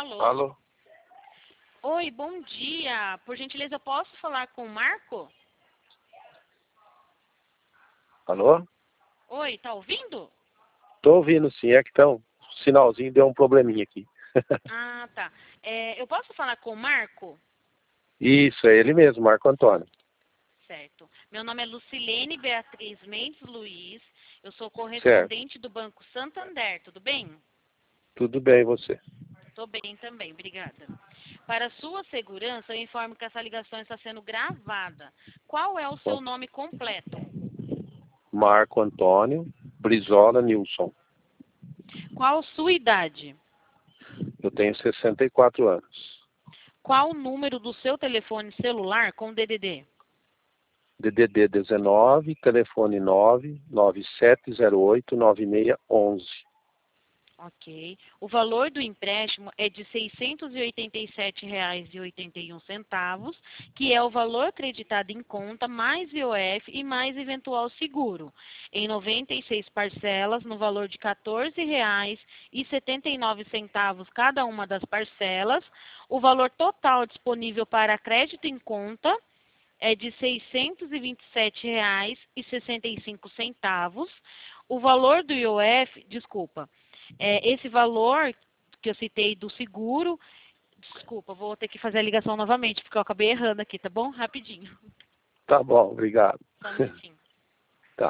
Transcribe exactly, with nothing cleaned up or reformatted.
Alô? Alô? Oi, bom dia. Por gentileza, eu posso falar com o Marco? Alô? Oi, tá ouvindo? Tô ouvindo sim, é que então, o sinalzinho deu um probleminha aqui. Ah, tá. É, eu posso falar com o Marco? Isso, é ele mesmo, Marco Antônio. Certo. Meu nome é Lucilene Beatriz Mendes Luiz. Eu sou Certo. correspondente do Banco Santander, tudo bem? Tudo bem, e você? Tô bem também, obrigada. Para sua segurança, eu informo que essa ligação está sendo gravada. Qual é o seu Bom, nome completo? Marco Antônio Brizola Nilson. Qual sua idade? Eu tenho sessenta e quatro anos. Qual o número do seu telefone celular com D D D? D D D dezenove, telefone nove nove sete zero oito nove seis um um. Ok. O valor do empréstimo é de seiscentos e oitenta e sete reais e oitenta e um centavos, que é o valor acreditado em conta, mais V O F e mais eventual seguro, em noventa e seis parcelas, no valor de quatorze reais e setenta e nove centavos cada uma das parcelas. O valor total disponível para crédito em conta é de seiscentos e vinte e sete reais e sessenta e cinco centavos. O valor do I O F, desculpa, é, esse valor que eu citei do seguro, desculpa, vou ter que fazer a ligação novamente, porque eu acabei errando aqui, tá bom? Rapidinho. Tá bom, obrigado. Só um minutinho.